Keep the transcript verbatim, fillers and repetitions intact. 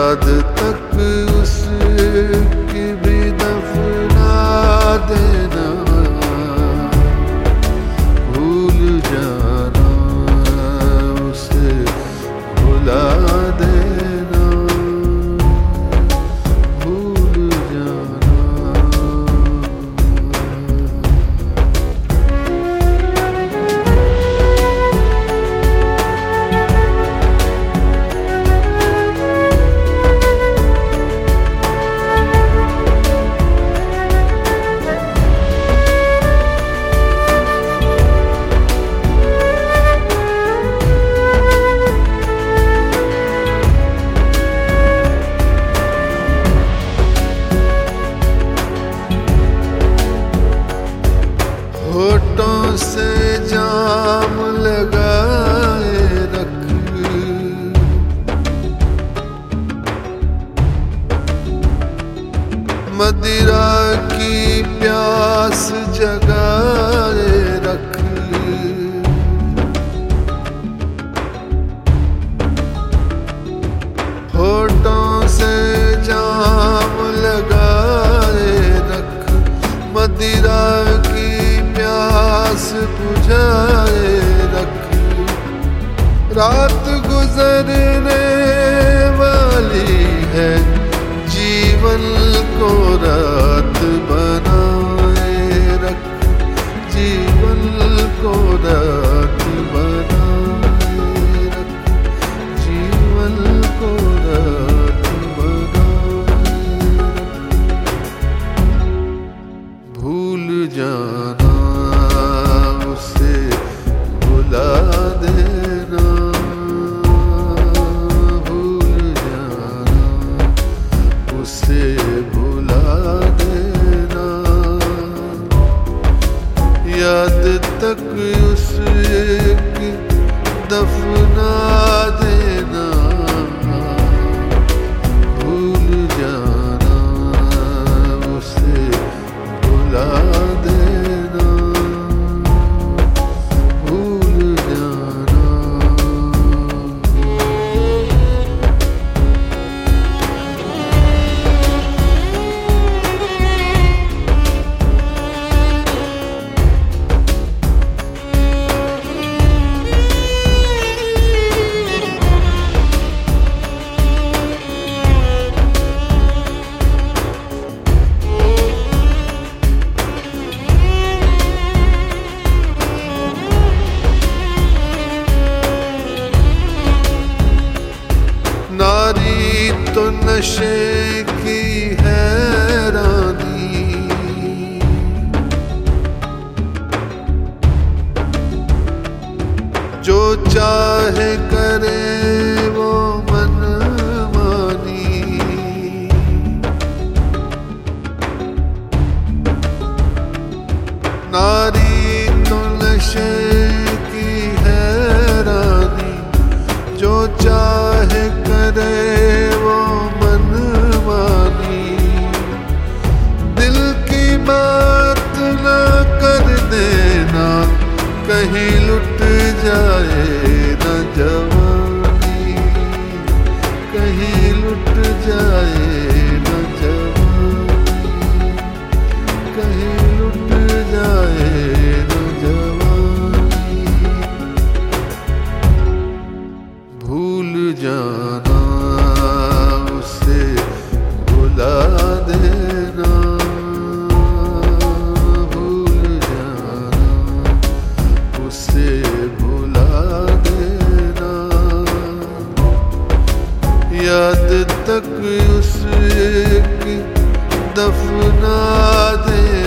याद तक उसकी भी दफना देना, भूल जाना उसे भुला देना, भूल जाना। होठों से जाम लगाए रख, मदिरा की प्यास जगाए रख, होठों से जाम लगाए रख, मदिरा की प्यास बुझाए रख। रात गुजरने वाली है, जीवन को रात बनाए रख, जीवन को रात बनाए रख, जीवन को रात बनाए रख। भूल जाना उसे भुला देना, भूल जाना उसे भुला देना, याद तक उसकी दफना देना, भूल जाना उसे भुला देना, भूल जाना। नारी तो नशे की है रानी, जो चाहे करे वो मनमानी। नारी तो नशे की है रानी, जो चाहे करे वो मनमानी। दिल की बात ना कर देना, कहीं लुट जाए न जवानी, कहीं लुट जाए न जवानी, कहीं लुट जाए न जवानी। भूल जाना उसे भुला देना, भूल जाना उसे भुला देना, याद तक उसकी दफना दे